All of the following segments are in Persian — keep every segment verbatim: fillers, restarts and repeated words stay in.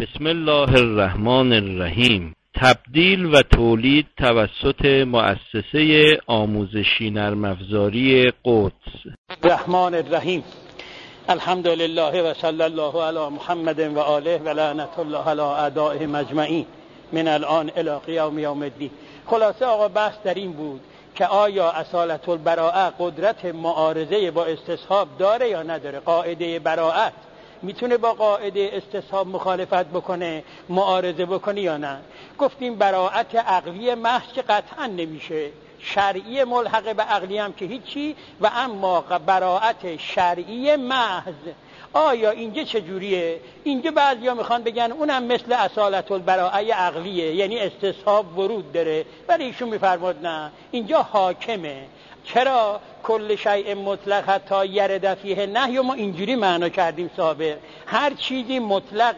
بسم الله الرحمن الرحیم. تبدیل و تولید توسط مؤسسه آموزشی نرم افزاری قدس. الرحمن الرحیم. الحمد لله و صلی الله علی محمد و آله و لعنت الله علی اعدائهم اجمعین من الان الی قیام یوم الدین. خلاصه آقا بحث در این بود که آیا اصالت البراءه قدرت معارضه با استصحاب داره یا نداره؟ قاعده براءت میتونه با قاعده استصحاب مخالفت بکنه، معارضه بکنه یا نه؟ گفتیم براءت عقلی محض که قطعا نمیشه، شرعی ملحق به عقلی هم که هیچی، و اما براءت شرعی محض آیا اینجا چجوریه؟ اینجا بعضیا میخوان بگن اونم مثل اصالت البراءه عقلیه، یعنی استصحاب ورود داره، ولی ایشون میفرماد نه، اینجا حاکمه. چرا؟ کل شیء مطلق حتی یرد فیه نهی، ما اینجوری معنا کردیم سابق، هر چیزی مطلق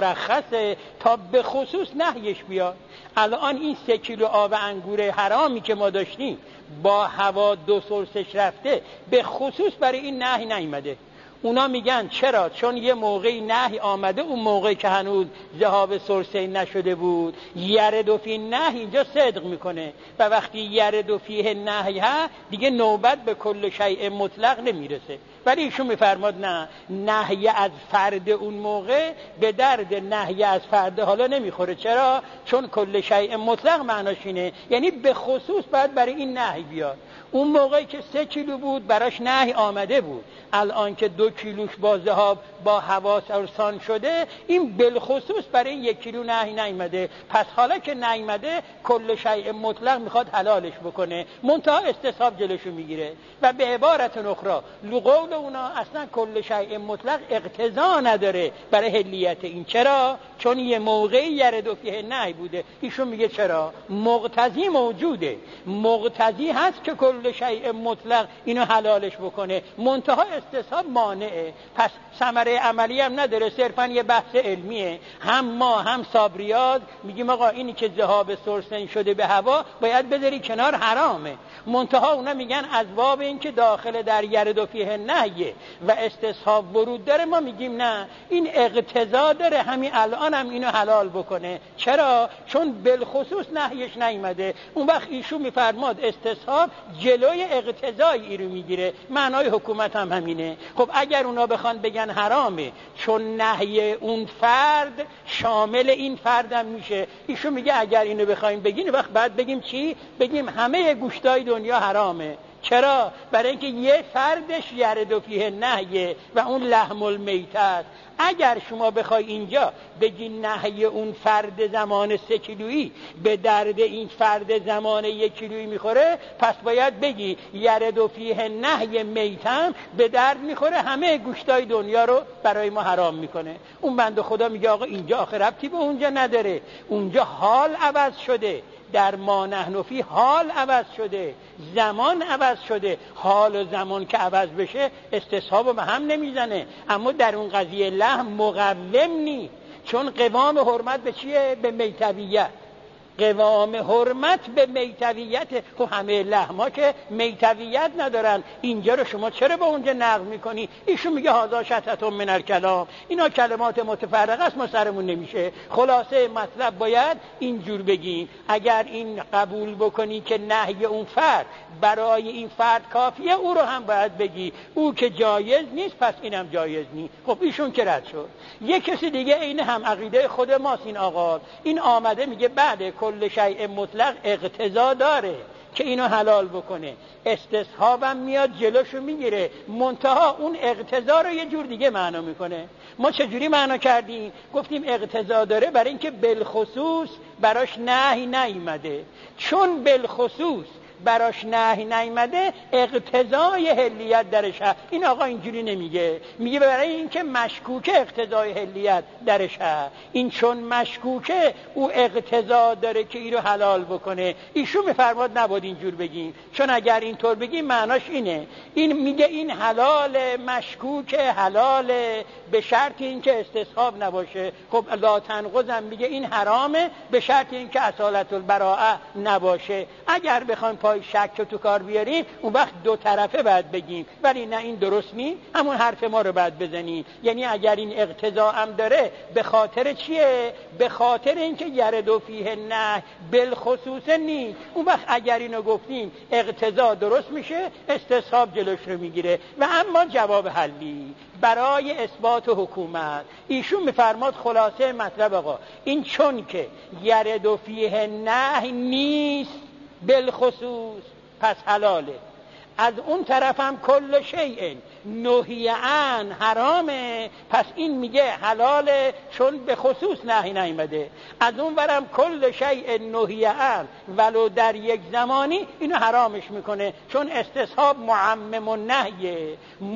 مرخصه تا به خصوص نهیش بیاد. الان این سه کیلو آب انگور حرامی که ما داشتیم با هوا دو سرسش رفته، به خصوص برای این نهی نیامده. اونا میگن چرا؟ چون یه موقعی نهی آمده، اون موقعی که هنوز ذهاب سرسه نشده بود. یرد فی نهی اینجا صدق میکنه، و وقتی یرد فیه نهی ها دیگه نوبت به کل شیء مطلق نمیرسه. ولی ایشون میفرماد نه، نهی از فرد اون موقع به درد نهی از فرد حالا نمیخوره. چرا؟ چون کل شیء مطلق معناش اینه، یعنی به خصوص باید برای این نهی بیاد. اون موقعی که سه کیلو بود براش نهی آمده بود، الان که دو کیلوش با ذهاب با هوا سرسان شده، این بالخصوص برای این یک کیلو نهی نیامده. پس حالا که نیامده کل شیء مطلق میخواد حلالش بکنه، منتها استصحاب جلوشو میگیره. و به عبارت اخرى لقول اونا اصلا کل شیء مطلق اقتضا نداره برای حلیت این. چرا؟ چون یه موقعی یرد فیه نهی بوده. ایشون میگه چرا؟ مقتضی موجوده، مقتضی هست که کل شیء مطلق اینو حلالش بکنه، منتها استصحاب مانعه. پس ثمره عملی هم نداره، صرفا یه بحث علمیه. هم ما هم صابریاد میگیم آقا اینی که ذهاب سرسن شده به هوا باید بذاری کنار، حرامه. منتها اونا میگن از باب این که داخل در یرد فیه نهیه و استصحاب ورود داره، ما میگیم نه، این اقتضا داره همین الان هم اینو حلال بکنه. چرا؟ چون بالخصوص نهیش نیامده. اون وقت ایشون میفرماد استصحاب جلوی اقتضایی رو میگیره. معنای حکومت هم همینه. خب اگر اونا بخوان بگن حرامه چون نهی اون فرد شامل این فرد هم میشه، ایشون میگه اگر اینو بخوایم بگین وقت بعد بگیم چی؟ بگیم همه گوشتای دنیا حرامه. چرا؟ برای اینکه یه فردش یرد فیه نهیه و اون لحم المیت است. اگر شما بخوای اینجا بگی نهی اون فرد زمان سه کیلویی به درد این فرد زمان یک کیلویی میخوره، پس باید بگی یرد فیه نهی میتم به درد میخوره، همه گوشتای دنیا رو برای ما حرام میکنه. اون بنده خدا میگه آقا اینجا آخه ربطی به اونجا نداره، اونجا حال عوض شده، در ما نحن فی حال عوض شده، زمان عوض شده. حال و زمان که عوض بشه استصحاب به هم نمیزنه. اما در اون قضیه لحم مقوم نی، چون قوام حرمت به چیه؟ به میتویت. قوام حرمت به میتویت. خب همه لحما که میتویت ندارن، اینجا رو شما چرا به اونجا نقل میکنی؟ ایشون میگه هذا شتت من الکلام، اینا کلمات متفرقه است، ما سرمون نمیشه. خلاصه مطلب باید اینجور بگیم، اگر این قبول بکنی که نهی اون فرد برای این فرد کافیه، او رو هم باید بگی او که جایز نیست پس اینم جایز نیست. خب ایشون که رد شد. یک کسی دیگه این هم عقیده خود ماست، این آقا این آمده میگه بعد کل شیء مطلق اقتضا داره که اینو حلال بکنه، استصحابم میاد جلوشو میگیره، منتها اون اقتضا رو یه جور دیگه معنا میکنه. ما چجوری معنا کردیم؟ گفتیم اقتضا داره برای اینکه بالخصوص براش نهی نیامده. چون بالخصوص براش نهی نیامده، اقتضای حلیت درش هست. این آقا اینجوری نمیگه، میگه برای اینکه مشکوکه اقتضای حلیت درش هست. این چون مشکوکه او اقتضا داره که اینو حلال بکنه. ایشون میفرماد نباید اینجور بگیم، چون اگر اینطور بگیم معناش اینه، این میگه این حلال، مشکوکه حلال به شرط اینکه استصحاب نباشه. خب لا تنقضم میگه این حرامه به شرط اینکه اصالت البراءه نباشه. اگر بخوایم بخوای شک رو تو کار بیاریم اون وقت دو طرفه باید بگیم، ولی نه این درست نی، همون حرف ما رو باید بزنیم. یعنی اگر این اقتضا هم داره به خاطر چیه؟ به خاطر اینکه یرد فیه نه بالخصوص نیست. اون وقت اگر اینو گفتیم اقتضا درست میشه، استصحاب جلوش رو میگیره. و اما جواب حلی برای اثبات حکومت ایشون میفرماد خلاصه مطلب آقا این چون که یرد فیه نه نیست بالخصوص پس حلاله، از اون طرف هم کل شیء نهی عن حرامه، پس این میگه حلاله چون به خصوص نهی نیامده. از اون برم کل شیء نهی عن ولو در یک زمانی اینو حرامش میکنه، چون استصحاب معمم النهی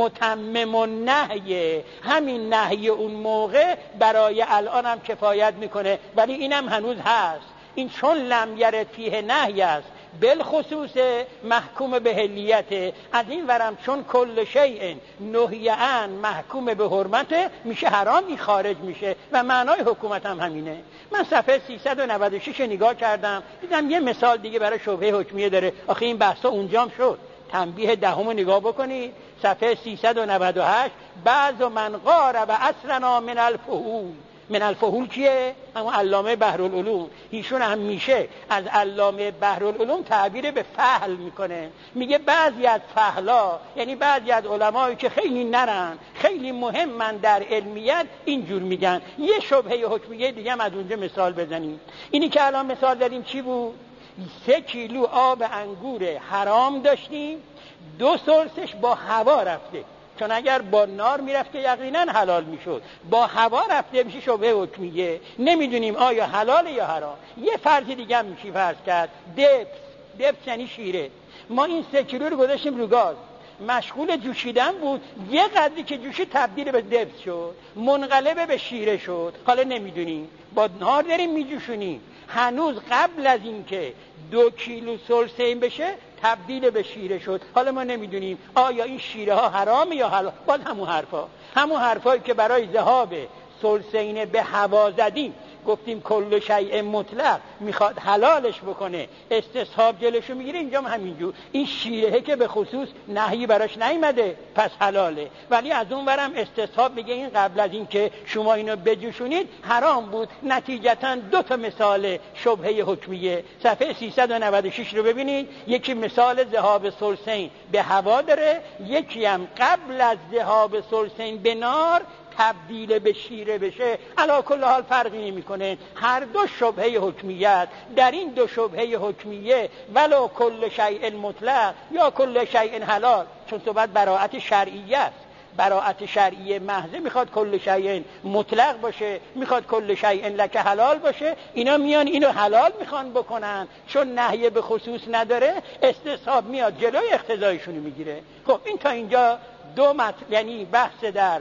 متمم النهی، همین نهی اون موقع برای الان هم کفایت میکنه، ولی اینم هنوز هست. این چون لم یرد فیه نهی است بالخصوص محکوم به حلیت، از این ورم چون کل شیء نهی عن محکوم به حرمت میشه حرام، این خارج میشه و معنای حکومت هم همینه. من صفحه سیصد و نود و شش نگاه کردم، دیدم یه مثال دیگه برای شبهه حکمیه داره. آخه این بحثا اونجام شد. تنبیه دهم نگاه بکنید، صفحه سیصد و نود و هشت، بعض من قارب اصلنا من الفحول. من الفحول کیه؟ همون علامه بحرالعلوم. ایشون هم میشه از علامه بحرالعلوم تعبیر به فحل میکنه، میگه بعضی از فحلا یعنی بعضی از علمایی که خیلی نرن، خیلی مهمن در علمیت، اینجور میگن. یه شبهه حکمیه دیگه هم از اونجا مثال بزنیم. اینی که الان مثال دادیم چی بود؟ سه کیلو آب انگور حرام داشتیم، دو سلسش با هوا رفته، چون اگر با نار میرفت که یقینا حلال میشد، با هوا رفته میشه شبهه حکمیه، نمیدونیم آیا حلال یا حرام. یه فرض دیگه هم میشه فرض کرد، دبس. دبس یعنی شیره. ما این سه کیلو رو گذاشتیم رو گاز، مشغول جوشیدن بود، یه قدری که جوشی تبدیل به دبس شد، منقلب به شیره شد. حالا نمیدونیم، با نار داریم میجوشونیم، هنوز قبل از اینکه دو کیلو سلسه این بشه تبدیل به شیره شد. حالا ما نمیدونیم آیا این شیره ها حرامه یا حلال. باز همون حرفا همون حرفایی که برای ذهاب سلسین به هوا زدیم، گفتیم کل شیء مطلق میخواد حلالش بکنه، استصحاب جلوشو میگیره. اینجا هم همینجور، این شیره که به خصوص نهی براش نیامده پس حلاله، ولی از اون ورم استصحاب میگه این قبل از این که شما اینو بجوشونید حرام بود. نتیجتا دو تا مثال شبهه حکمیه. صفحه سیصد و نود و شش رو ببینید، یکی مثال ذهاب سلسین به هوا داره، یکی هم قبل از ذهاب سلسین به نار تبدیل به شیره بشه. علا کل حال فرقی نمیکنه، هر دو شبهه حکمیت. در این دو شبهه حکمیه ولو کل شیء مطلق یا کل شیء حلال، چون صحبت براءت شرعیه است. براءت شرعیه محضه میخواد کل شیء مطلق باشه، میخواد کل شیء لک حلال باشه. اینا میان اینو حلال میخوان بکنن، چون نهی به خصوص نداره، استصحاب میاد جلوی اقتضایشونو میگیره. خب این تا اینجا دو مطلب، یعنی بحث در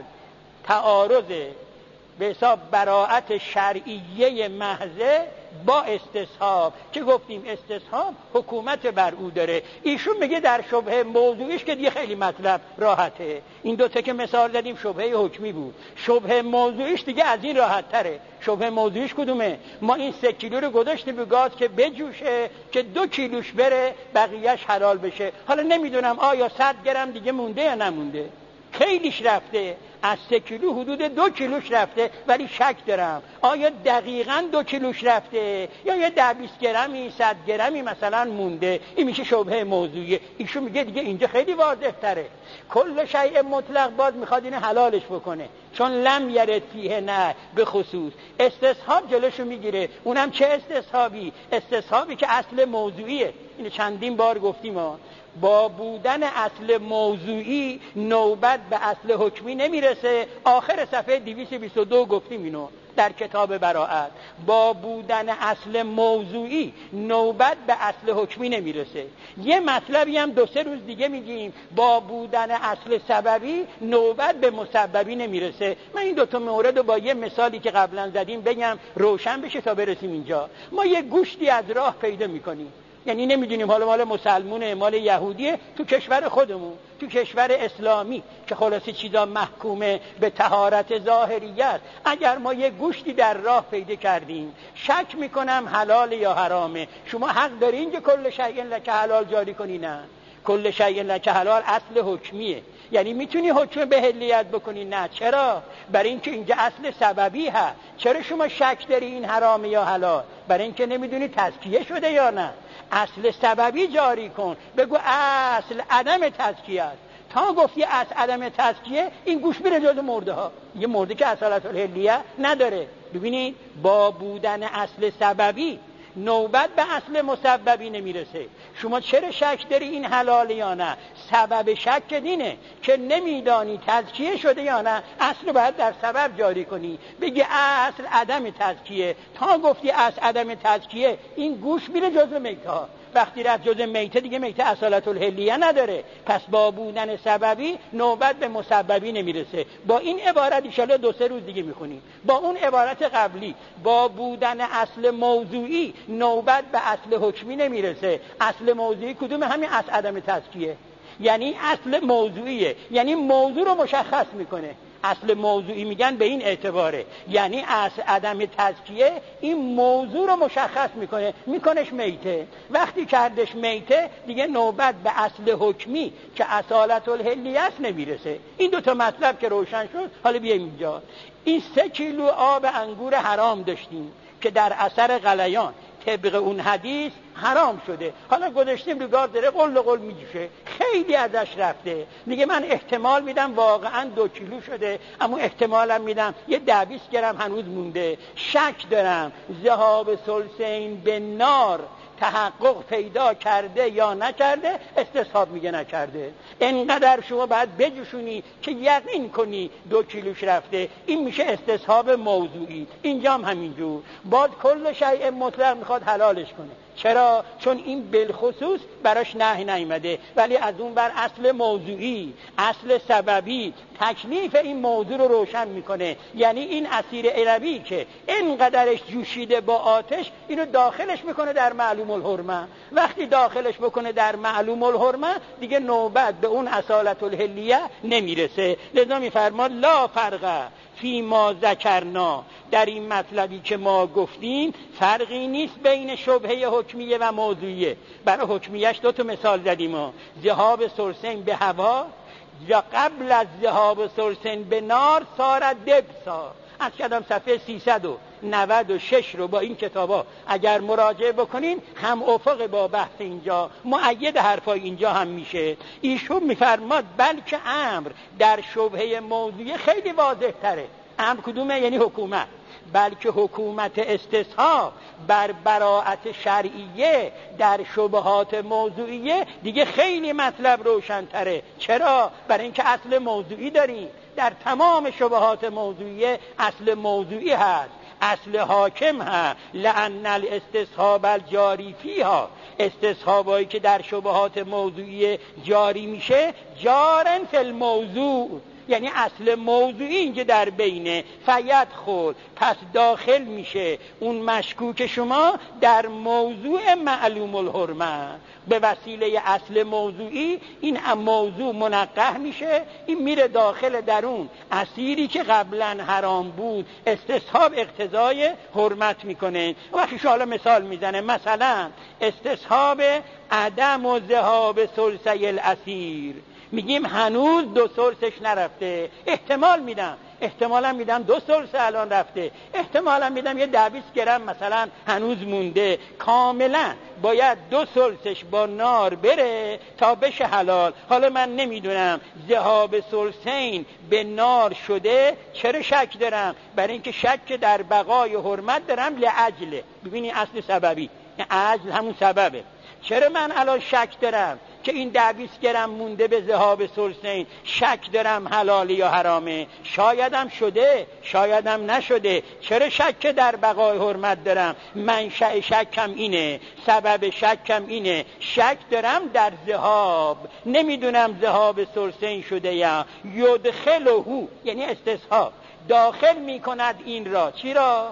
تعارض به حساب براءت شرعیه محضه با استصحاب، که گفتیم استصحاب حکومت بر او داره. ایشون میگه در شبهه موضوعیش که دیگه خیلی مطلب راحته. این دوتا که مثال دادیم شبهه حکمی بود، شبهه موضوعیش دیگه از این راحت تره. شبهه موضوعیش کدومه؟ ما این سه کیلو رو گذاشتیم به گاز که بجوشه، که دو کیلوش بره بقیهش حلال بشه. حالا نمیدونم آیا صد گرم دیگه مونده یا نمونده، خیلیش رفته، از سه کیلو حدود دو کیلوش رفته، ولی شک دارم آیا دقیقاً دو کیلوش رفته یا یه ده بیست گرمی صد گرمی مثلا مونده. این میشه شبهه موضوعیه. ایشون میگه دیگه اینجا خیلی واضح تره، کل شیء مطلق باز میخواد اینو حلالش بکنه، چون لم یرد فیه نه به خصوص. استصحاب جلوشو میگیره. اونم چه استصحابی؟ استصحابی که اصل موضوعیه. اینو چندین بار گفتیم ها. با بودن اصل موضوعی نوبت به اصل حکمی نمیرسه. آخر صفحه دویست و بیست و دو گفتیم اینو در کتاب براءت. با بودن اصل موضوعی نوبت به اصل حکمی نمیرسه. یه مطلبی هم دو سه روز دیگه میگیم، با بودن اصل سببی نوبت به مسببی نمیرسه. من این دوتا مورد رو با یه مثالی که قبلا زدیم بگم روشن بشه تا برسیم اینجا. ما یه گوشتی از راه پیدا میکنیم، یعنی نمیدونیم حالا مال مسلمونه مال یهودیه، تو کشور خودمون، تو کشور اسلامی که خلاصه چیزا محکومه به طهارت ظاهریت، اگر ما یه گوشتی در راه پیدا کردیم شک میکنم حلال یا حرامه، شما حق دارین که کل شیء لک حلال جاری کنی؟ نه، کل شیء لک حلال اصل حکمیه، یعنی میتونی حکم به حلیت بکنی؟ نه. چرا؟ برای اینکه اینجا اصل سببی هست. چرا شما شک داری این حرامه یا حلال؟ برای اینکه نمیدونی تزکیه شده یا نه. اصل سببی جاری کن، بگو اصل عدم تزکیه است. تا گفتی اصل عدم تزکیه، این گوش میره جز مرده ها، یه مرده که اصالت الحلیه نداره. ببینید با بودن اصل سببی نوبت به اصل مسببی نمیرسه. شما چرا شک داری این حلال یا نه؟ سبب شک دینه که نمیدانی تزکیه شده یا نه، اصل باید در سبب جاری کنی، بگی اصل عدم تزکیه. تا گفتی اصل عدم تزکیه، این گوش میره جزء میته ها. وقتی رفت جزء میته، دیگه میته اصالت الحلیه نداره. پس با بودن سببی نوبت به مسببی نمیرسه. با این عبارت ان شاءالله دو سه روز دیگه میخونیم. با اون عبارت قبلی، با بودن اصل موضوعی نوبت به اصل حکمی نمیرسه. اصل موضوعی کدوم؟ همین اصل عدم تزکیه، یعنی اصل موضوعیه، یعنی موضوع رو مشخص میکنه. اصل موضوعی میگن به این اعتباره، یعنی اصل عدم تزکیه این موضوع رو مشخص میکنه، میکنش میته. وقتی کردش میته، دیگه نوبت به اصل حکمی که اصالت الحلیه است نمیرسه. این دو تا مطلب که روشن شد، حالا بیایم اینجا. این سه کیلو آب انگور حرام داشتیم که در اثر غلیان طبق اون حدیث حرام شده، حالا گذاشتیم رو گار داره قل قل میجوشه، خیلی ازش رفته. میگه من احتمال میدم واقعا دو کیلو شده، اما احتمالم میدم یه ده بیست گرم هنوز مونده. شک دارم ذهاب ثلثین به نار تحقق پیدا کرده یا نکرده. استصحاب میگه نکرده. انقدر شما باید بجوشونی که یقین کنی دو کیلوش رفته. این میشه استصحاب موضوعی. اینجا هم همینجور، باز کل شیء مطلق میخواد حلالش کنه. چرا؟ چون این بالخصوص براش نهی نیامده، ولی از اون بر اصل موضوعی، اصل سببی تکلیف این موضوع رو روشن میکنه. یعنی این اسیر عربی که اینقدرش جوشیده با آتش، اینو داخلش میکنه در معلوم الحرمه. وقتی داخلش بکنه در معلوم الحرمه، دیگه نوبت به اون اصالت الحلیه نمیرسه. لذا میفرماد لا فرق فی ما ذکرنا، در این مطلبی که ما گفتیم فرقی نیست بین شبهه حکمیه و موضوعیه. برای حکمیش دو تا مثال زدیم، ذهاب ثلثین به هوا یا قبل از ذهاب ثلثین به نار سارت دبسا. از کدام صفحه سیصد و نود و شش رو با این کتابا اگر مراجعه بکنین، هم افق با بحث اینجا، مؤید حرفای اینجا هم میشه. ایشون میفرماد بلکه امر در شبهه موضوعی خیلی واضح تره. امر کدومه؟ یعنی حکومت. بلکه حکومت استصحاب بر براءت شرعیه در شبهات موضوعیه دیگه خیلی مطلب روشن تره. چرا؟ برای اینکه اصل موضوعی داریم. در تمام شبهات موضوعیه اصل موضوعی هست، اصل حاکم هست. لأن الاستصحاب الجاری فیها، استصحابایی که در شبهات موضوعی جاری میشه جارن فی الموضوع، یعنی اصل موضوعی اینجا در بینه. فید خود پس داخل میشه اون مشکوک شما در موضوع معلوم الحرمه. به وسیله اصل موضوعی این موضوع منقح میشه، این میره داخل درون اسیری که قبلا حرام بود. استصحاب اقتضای حرمت میکنه. وقتی شالا مثال میزنه، مثلا استصحاب عدم و ذهاب ثلثی الاسیر، میگیم هنوز دو ثلثش نرفته، احتمال میدم احتمالا میدم دو ثلث الان رفته، احتمالا میدم یه ده بیست گرم مثلا هنوز مونده. کاملا باید دو ثلثش با نار بره تا بشه حلال. حالا من نمیدونم ذهاب ثلثین به نار شده، چرا شک دارم؟ برای اینکه شک در بقای حرمت دارم لعجله. ببینی اصل سببی، عجل همون سببه. چرا من الان شک دارم که این ده بیست گرم مونده به ذهاب ثلثین؟ شک دارم حلال یا حرامه. شایدم شده، شایدم نشده. چرا شک در بقای حرمت دارم؟ منشأ شکم اینه، سبب شکم اینه. شک دارم در ذهاب، نمیدونم ذهاب ثلثین شده یا یدخلهو، یعنی استصحاب داخل میکند این را. چی را؟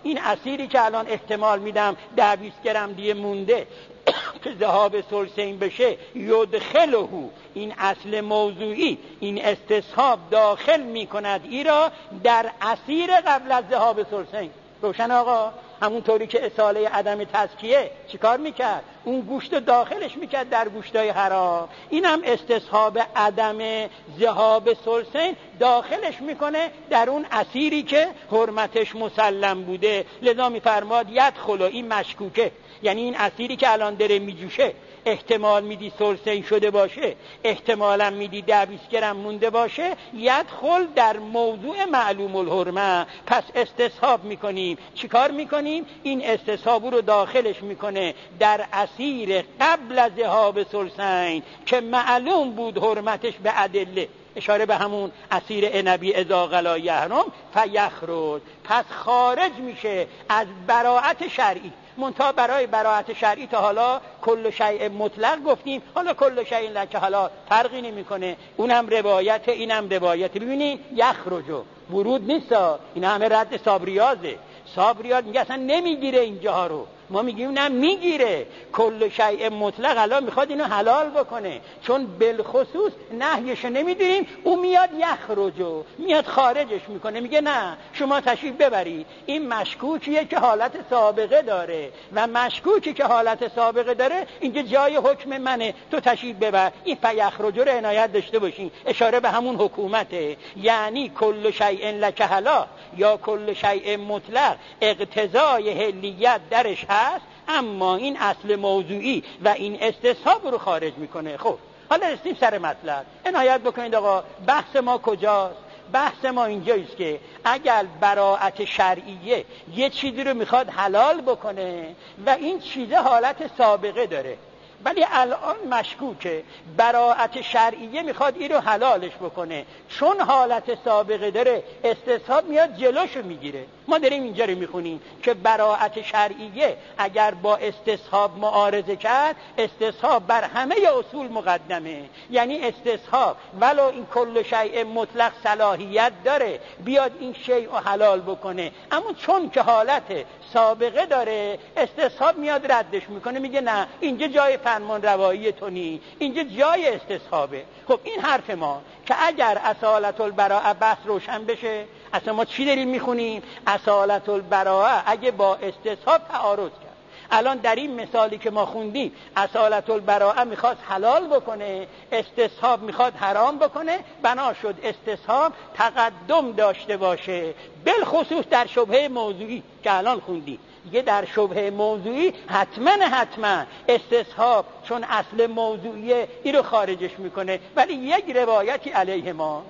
این اسیری که الان احتمال میدم ده بیست گرم دیگه مونده که ذهاب ثلثین بشه، یدخله، این اصل موضوعی، این استصحاب داخل میکند ای را در اسیر قبل از ذهاب ثلثین. روشن آقا؟ همونطوری که اصاله عدم تزکیه چیکار میکرد؟ اون گوشت داخلش میکرد در گوشتای حرام، این هم استصحاب عدم ذهاب ثلثین داخلش میکنه در اون اسیری که حرمتش مسلم بوده. لذا میفرماد یدخل، این مشکوکه، یعنی این اسیری که الان داره میجوشه احتمال میدی ثلثین شده باشه، احتمالا میدی ده بیست گرم مونده باشه، یدخل در موضوع معلوم الحرمه. پس استصحاب میکنیم. چیکار میکنیم؟ این استصحاب رو داخلش میکنه در اسیر قبل از ذهاب ثلثین که معلوم بود حرمتش به ادله، اشاره به همون اسیر عنبی اذا غلا یحرم فیخرج، پس خارج میشه از براءت شرعی. منتها برای براءت شرعی تا حالا کل شیء مطلق گفتیم، حالا کل شیء لک حلال فرقی نمیکنه، اونم روایت اینم روایت. ببینید یخرجو ورود نیستا، این همه رد صابریازه. صابریاز میگه اصلا نمیگیره اینجاها رو، ما میگیم نه میگیره. کل شیء مطلق الان میخواد اینو حلال بکنه، چون بالخصوص نهیش نمیدونیم، او میاد یخرجو، میاد خارجش میکنه، میگه نه شما تشریف ببرید. این مشکوکیه که حالت سابقه داره و مشکوکی که حالت سابقه داره اینجا جای حکم منه، تو تشریف ببر. این فیخرجو رو عنایت داشته باشین، اشاره به همون حکومته. یعنی کل شیء لک حلال یا کل شیء مطلق اقتضای حلیت درش هست، اما این اصل موضوعی و این استصحاب رو خارج میکنه. خب حالا رسیم سر مطلب. عنایت بکنید آقا، بحث ما کجاست؟ بحث ما اینجاییست که اگر براءت شرعیه یه چیزی رو میخواد حلال بکنه و این چیزه حالت سابقه داره، ولی الان مشکوکه، براءت شرعیه میخواد این رو حلالش بکنه، چون حالت سابقه داره استصحاب میاد جلوشو میگیره. ما داریم اینجا رو میخونیم که براءت شرعیه اگر با استصحاب معارضه کرد، استصحاب بر همه اصول مقدمه. یعنی استصحاب ولو این کل شیء مطلق صلاحیت داره بیاد این شیء رو حلال بکنه، اما چون که حالت سابقه داره استصحاب میاد ردش میکنه، میگه نه اینجا جای فرمان روایی تو نی، اینجا جای استصحابه. خب این حرف ما که اگر اصالت البراءه بحث روشن بشه، اصلا ما چی داریم میخونیم؟ اصالت البراءه اگه با استصحاب تعارض کرد، الان در این مثالی که ما خوندیم اصالت البراءه میخواد حلال بکنه، استصحاب میخواد حرام بکنه، بنا شد استصحاب تقدم داشته باشه، بالخصوص در شبهه موضوعی که الان خوندیم. دیگه در شبهه موضوعی حتما حتما استصحاب چون اصل موضوعیه این رو خارجش میکنه، ولی یک روایتی علیه ماست.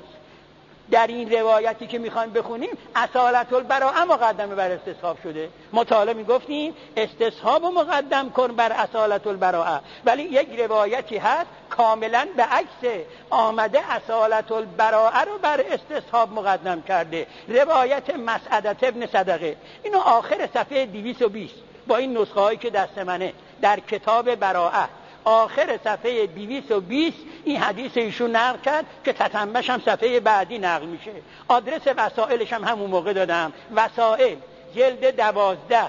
در این روایتی که میخوایم بخونیم اصالت البراءه مقدمه بر استصحاب شده. ما تا حالا میگفتیم استصحاب رو مقدم کن بر اصالت البراءه، ولی یک روایتی هست کاملا به عکس آمده اصالت البراءه رو بر استصحاب مقدم کرده، روایت مسعدة ابن صدقه. اینو آخر صفحه دویست و بیست با این نسخه هایی که دست منه در کتاب براءه آخر صفحه دویست و بیست این حدیث ایشون نقل کرد که تتمش هم صفحه بعدی نقل میشه. آدرس وسائلش هم همون موقع دادم، وسائل جلد دوازده،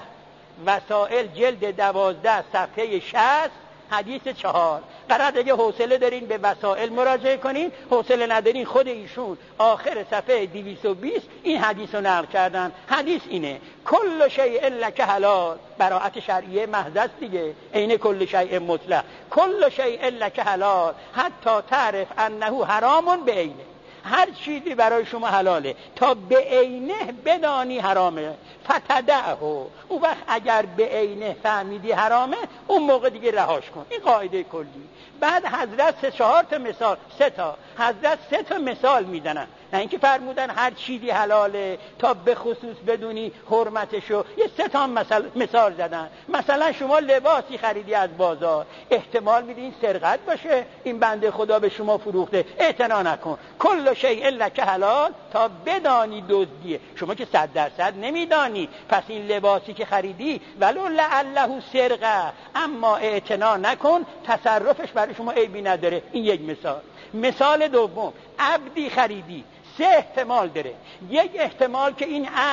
وسائل جلد دوازده صفحه شصت حدیث چهار. قرار اگه حوصله دارین به وسائل مراجعه کنین، حوصله ندارین خود ایشون آخر صفحه دویست و بیست این حدیث رو نقل کردن. حدیث اینه کل شیء لک حلال، براءت شرعیه محض است دیگه، عین کل شیء مطلق. کل شیء لک حلال حتی تعرف انه حرام بعینه، هر چیزی برای شما حلاله تا به عینه بدانی حرامه، فتدعه، اون وقت اگر به عینه فهمیدی حرامه اون موقع دیگه رهاش کن. این قاعده کلی. بعد حضرت سه چهار تا مثال، سه تا حضرت سه تا مثال میدنن، نه اینکه فرمودن هر چیزی حلاله تا به خصوص بدونی حرمتشو، یه سه تا مثال مثال زدن. مثلا شما لباسی خریدی از بازار، احتمال میدی این سرقت باشه، این بنده خدا به شما فروخته، اعتنا نکن. کل شیء لک حلال تا بدانی دزدیه، شما که صد درصد نمیدانی، پس این لباسی که خریدی ولو لعله سرقه، اما اعتنا نکن، تصرفش برای شما عیبی نداره. این یک مثال. مثال دوم، عبدی خریدی، سه احتمال داره. یک احتمال که این عبد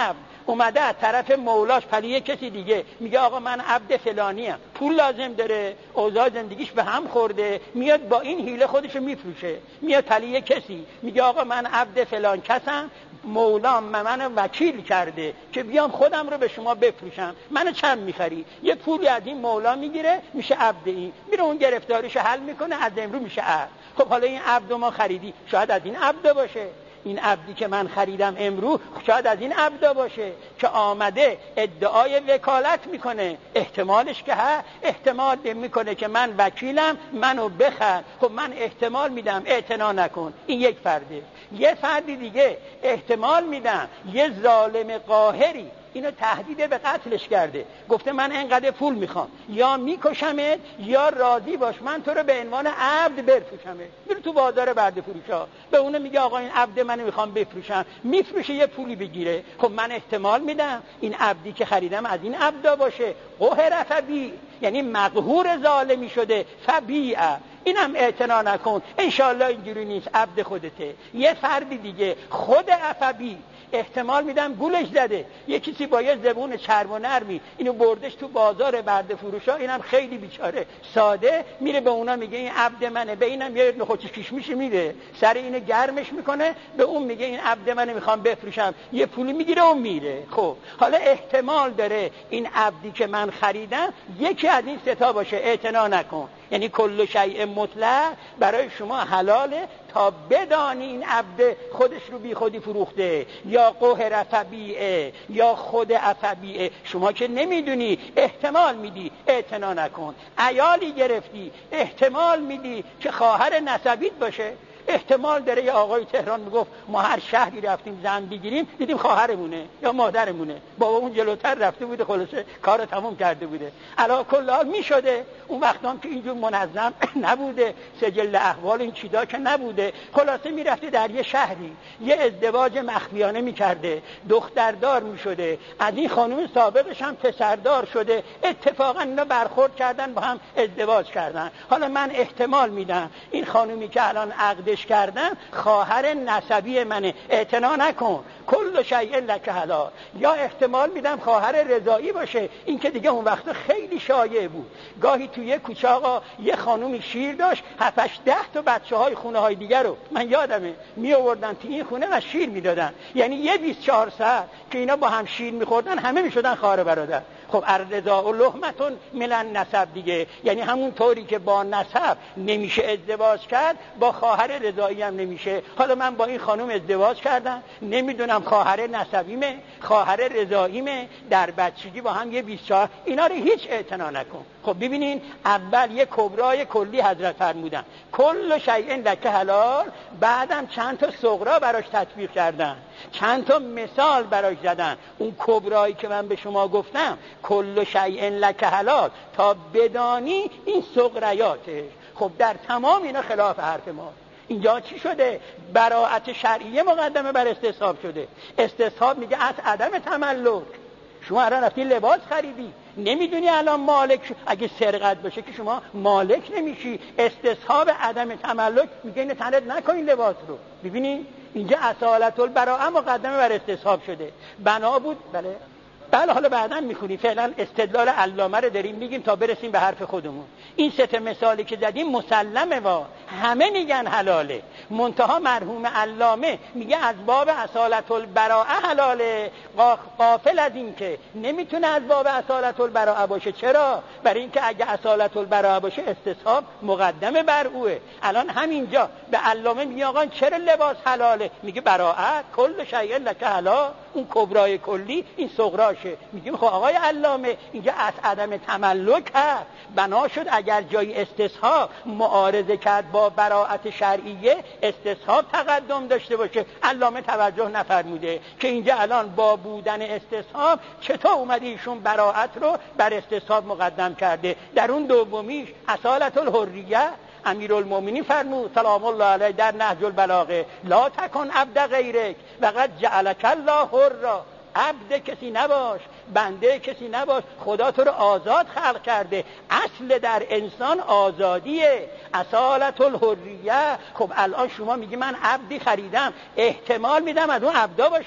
اومده از طرف مولاش پلی کسی دیگه میگه آقا من عبد فلانیم، پول لازم داره، اوضاع زندگیش به هم خورده، میاد با این حیله خودشو میفروشه. میاد پلی کسی میگه آقا من عبد فلان کسم، مولام منو وکیل کرده که بیام خودم رو به شما بفروشم، منو چند میخری؟ یه پولی از این مولا میگیره، میشه عبد این، میره اون گرفتاریشو حل میکنه، از امروز میشه عبد. خب حالا این عبد ما خریدی، شاید از این عبد باشه، این عبدی که من خریدم امروز شاید از این عبد باشه که آمده ادعای وکالت میکنه. احتمالش که ها، احتمال میکنه که من وکیلم، منو بخر. خب من احتمال میدم، اعتنا نکن. این یک فرده. یه فردی دیگه احتمال میدم یه ظالم قاهری اینو تهدید به قتلش کرده، گفته من اینقدر پول میخوام، یا میکشمت یا راضی باش من تو رو به عنوان عبد بفروشمت. میره تو بازار برده فروشا به اون میگه آقا این عبد منو میخوام بفروشم، میفروشه یه پولی بگیره. خب من احتمال میدم این عبدی که خریدم از این عبدا باشه. قهر فبیع یعنی مقهور ظالمی شده، فبیع اینم اعتنا نکن، انشالله اینجوری نیست، عبد خودته. یه فردی دیگه خود عفبی احتمال میدم گولش زده، یه کسی با یه زبون چرب و نرمی اینو بردش تو بازار برده فروشا، اینم خیلی بیچاره ساده میره به اونا میگه این عبد منه، به اینم یه نخوچ کشمیش میده، سر اینو گرمش میکنه، به اون میگه این عبد منه میخوام بفروشم، یه پولی میگیره و میره. خب حالا احتمال داره این عبدی که من خریدم یکی از این ستا باشه، اعتنا نکن. یعنی کل شیء مطلق برای شما حلاله تا بدانی این عبد خودش رو بی خودی فروخته یا قهر فبیعه یا خود افبیعه. شما که نمیدونی، احتمال میدی، اعتنا نکن. عیالی گرفتی، احتمال میدی که خواهر نسبیت باشه. احتمال داره یه آقای تهران میگفت ما هر شهری رفتیم زن بگیریم دیدیم خواهرمونه یا مادرمونه، بابا اون جلوتر رفته بوده، خلاصه کارو تموم کرده بوده. علا کل حال میشده. اون وقتا هم که اینجور منظم نبوده، سجل احوال این چیزا که نبوده، خلاصه میرفته در یه شهری یه ازدواج مخفیانه میکرده، دختردار میشده، از این خانم سابقش هم پسردار شده، اتفاقا اینا برخورد کردن با هم ازدواج کردن. حالا من احتمال میدم این خانومی که الان عقد کردن خواهر نسبی منه، اعتنا نکن. کل شیء لک حلال. یا احتمال میدم خواهر رضایی باشه، این که دیگه اون وقت خیلی شایع بود. گاهی توی کوچه آقا یه خانومی شیر داشت، هفتش ده تا بچه های خونه های دیگر رو من یادمه می آوردن تو این خونه و شیر میدادن. یعنی یه بیست و چهار ساعت که اینا با هم شیر میخوردن همه میشدن خواهر برادر. خب الرضا و لحمتون من النسب دیگه، یعنی همون طوری که با نسب نمیشه ازدواج کرد با خواهر رضایی هم نمیشه. حالا من با این خانم ازدواج کردم، نمیدونم خواهر نسبیمه خواهر رضاییمه، در بچگی با هم یه بیست و چهار، اینا رو هیچ اعتنا نکن. خب ببینین اول یه کبرای کلی حضرت فرمودن کل شیء لک حلال، بعدم چند تا صغرا براش تطبیق کردن، چند تا مثال براش زدن. اون کبرایی که من به شما گفتم کل شیء لک حلال تا بدانی این صغریاتش. خب در تمام اینا خلاف حرف ما. اینجا چی شده؟ براءت شرعیه مقدمه بر استصحاب شده. استصحاب میگه از عدم تملک. شما الان رفتی لباس خریدی، نمیدونی الان مالک شو. اگه سرقت باشه که شما مالک نمیشی. استصحاب عدم تملک میگه اینو تنت نکنین لباس رو. ببینی اینجا اصالت البراءه مقدمه بر استصحاب شده. بنا بود. بله بله حالا بعداً میخونی، فعلا استدلال علامه رو داریم میگیم تا برسیم به حرف خودمون. این سه تا مثالی که زدیم مسلمه و همه میگن حلاله، منتها مرحوم علامه میگه از باب اصالت البراءه حلاله، غافل از این که نمیتونه از باب اصالت البراءه باشه. چرا؟ برای اینکه اگه اصالت البراءه باشه استصحاب مقدمه بر اوه. الان همینجا به علامه میگه آقا چرا لباس حلاله؟ میگه براءت کل شیء لک حلال، اون کبرای کلی این صغراشه. میگیم خب آقای علامه اینجا از عدم تملک هست، بنا شد اگر جای استصحاب معارضه کرد با براءت شرعیه استصحاب تقدم داشته باشه. علامه توجه نفرموده که اینجا الان با بودن استصحاب چطور اومده ایشون براءت رو بر استصحاب مقدم کرده. در اون دومیش اصالت الحریه امیرالمومنین فرمود سلام الله علیه در نهج البلاغه لا تکن عبد غیرک وقد جعلک الله حرا. عبد کسی نباش، بنده کسی نباش، خدا تو رو آزاد خلق کرده. اصل در انسان آزادیه، اصالت الحریه. خب الان شما میگی من عبدی خریدم، احتمال میدم از اون عبدا باشه.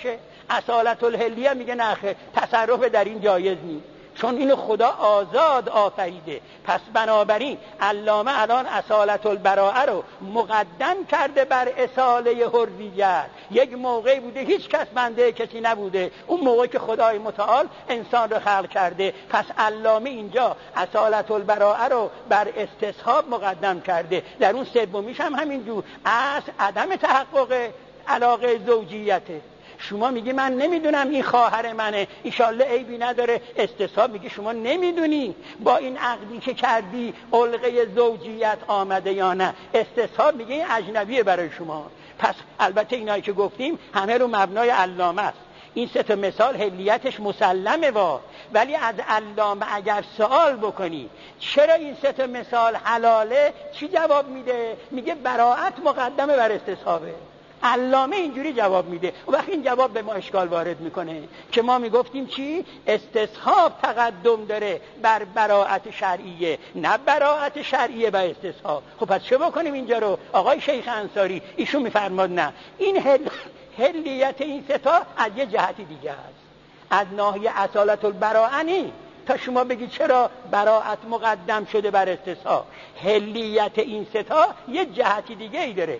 اصالت الحلیه میگه نه خیر، تصرف در این جایز نیست، چون اینو خدا آزاد آفریده. پس بنابراین علامه الان اصالت البراءه رو مقدم کرده بر اصاله حریت. یک موقعی بوده هیچ کس بنده کسی نبوده، اون موقعی که خدای متعال انسان رو خلق کرده. پس علامه اینجا اصالت البراءه رو بر استصحاب مقدم کرده. در اون سومیش هم همینجور، از عدم تحقق علاقه زوجیته. شما میگی من نمیدونم این خواهر منه، انشالله عیبی نداره. استصحاب میگی شما نمیدونی با این عقدی که کردی علقه زوجیت آمده یا نه. استصحاب میگه این اجنبیه برای شما. پس البته اینایی که گفتیم همه رو مبنای علامه است. این سه تا مثال حلیتش مسلمه وا، ولی از علامه اگر سوال بکنی چرا این سه تا مثال حلاله، چی جواب میده؟ میگه براءت مقدمه بر استصحابه. علامه اینجوری جواب میده. و وقتی این جواب به ما اشکال وارد میکنه که ما میگفتیم چی؟ استصحاب تقدم داره بر براءت شرعیه، نه براءت شرعیه بر استصحاب. خب پس چه بکنیم اینجا رو؟ آقای شیخ انصاری ایشون میفرماد نه، این هل... هلیت این ستا از یه جهتی دیگه است، از ناحیه اصالت البراءه نی تا شما بگی چرا براءت مقدم شده بر استصحاب. هلیت این ستا یه جهتی دیگه ای داره.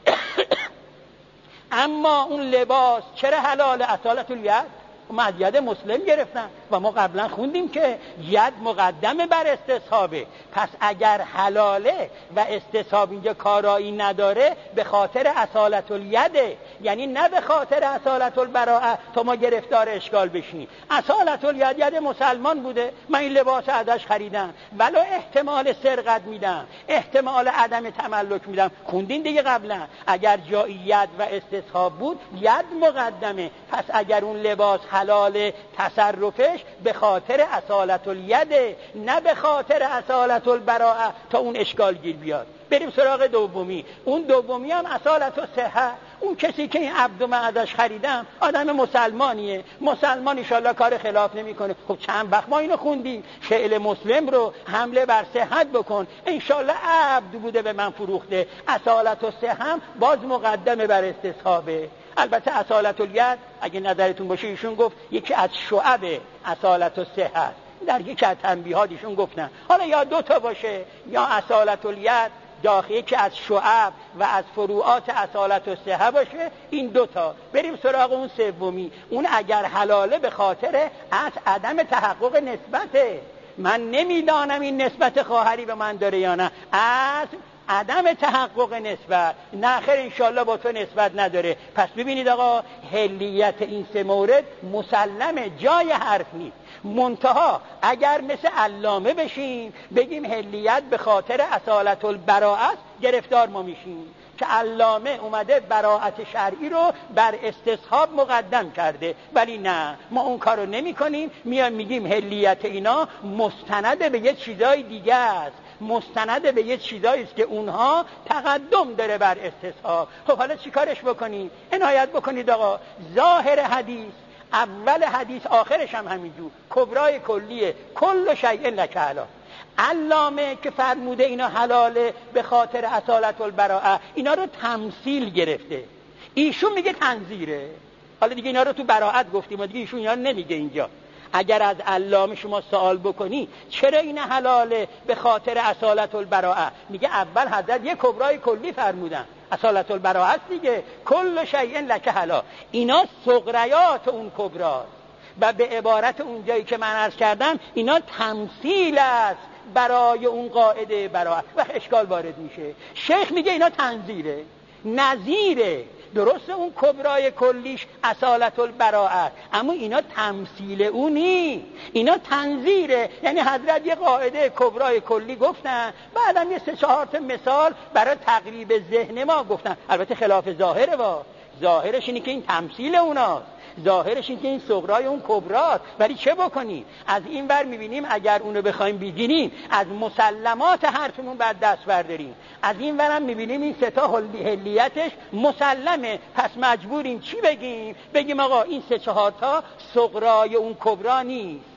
اما اون لباس چرا حلال؟ اصالت الید، ما از ید مسلم گرفتن و ما قبلا خوندیم که ید مقدمه بر استصحابه. پس اگر حلاله و استصحاب اینجا کارایی نداره به خاطر اصالت الیده، یعنی نه به خاطر اصالت البراءه تا ما گرفتار اشکال بشیم. اصالت الید ید مسلمان بوده، من این لباس ازش خریدم، ولو احتمال سرقت میدم، احتمال عدم تملک میدم. خوندین دیگه قبلا اگر جایی ید و استصحاب بود ید مقدمه. پس اگر اون لباس حلال تصرفش به خاطر اصالت الیده، نه به خاطر اصالت البراءه تا اون اشکال گیر بیاد. بریم سراغ دومی. اون دومی هم اصالت الصحه. اون کسی که این عبدو من ازش خریدم آدم مسلمانیه، مسلمان انشالله کار خلاف نمیکنه. خب چند وقت ما اینو خوندیم، فعل مسلم رو حمله بر صحت بکن، انشالله عبد بوده به من فروخته. اصالت الصحه هم باز مقدمه بر استصحابه. البته اصالت الید اگه نظرتون باشه ایشون گفت یکی از شعب اصالت الصحه است، در یکی از تنبیهات ایشون گفتن حالا یا دو تا باشه یا اصالت الید داخلی که از شعب و از فروعات اصالت الصحه باشه، این دوتا. بریم سراغ اون سومی. اون اگر حلاله به خاطر از عدم تحقق نسبته، من نمیدانم این نسبت خواهری به من داره یا نه، از عدم تحقق نسبت، نه خیر انشالله با تو نسبت نداره. پس ببینید آقا حلیت این سه مورد مسلمه، جای حرف نیست. منتها اگر مثل علامه بشیم بگیم حلیت به خاطر اصالت البراءه گرفتار ما میشیم که علامه اومده براءت شرعی رو بر استصحاب مقدم کرده. ولی نه، ما اون کارو نمی کنیم، میایم میگیم حلیت اینا مستند به یه چیزای دیگه است، مستند به یه چیزایی است که اونها تقدم داره بر استصحاب. خب حالا چی کارش بکنیم؟ عنایت بکنید آقا، ظاهر حدیث اول حدیث آخرش هم همینجور کبرای کلیه، کل شیء لک حلال. علامه که فرموده اینا حلاله به خاطر اصالت البراءه، اینا رو تمثیل گرفته، ایشون میگه تنظیره. حالا دیگه اینا رو تو براءت گفتیم و دیگه ایشون اینا نمیگه اینجا. اگر از علامه شما سوال بکنی چرا این حلاله به خاطر اصالت البراءه، میگه اول حضرت یه کبرای کلی فرمودن، اصالت البراءه است دیگه، کل شیء لک حلال. اینا صغریات اون کبراست و به عبارت اونجایی که من عرض کردم اینا تمثیل است برای اون قاعده براءت. و اشکال وارد میشه، شیخ میگه اینا تنظیره، نظیره. درسته اون کبرای کلیش اصالت البراءه، اما اینا تمثیل اونی، اینا تنظیره. یعنی حضرت یه قاعده کبرای کلی گفتن، بعدم یه سه چهار تا مثال برای تقریب ذهن ما گفتن. البته خلاف ظاهره، وا ظاهرش اینه که این تمثیل اوناست، ظاهرش این که این صغرای اون کبراست. ولی چه بکنیم؟ از این ور میبینیم اگر اونو بخوایم بگیریم از مسلمات حرفمون بعد دست برداریم، از این ورم میبینیم این سه تا حلیتش مسلمه. پس مجبوریم چی بگیم؟ بگیم آقا این سه چهار تا صغرای اون کبرا نیست،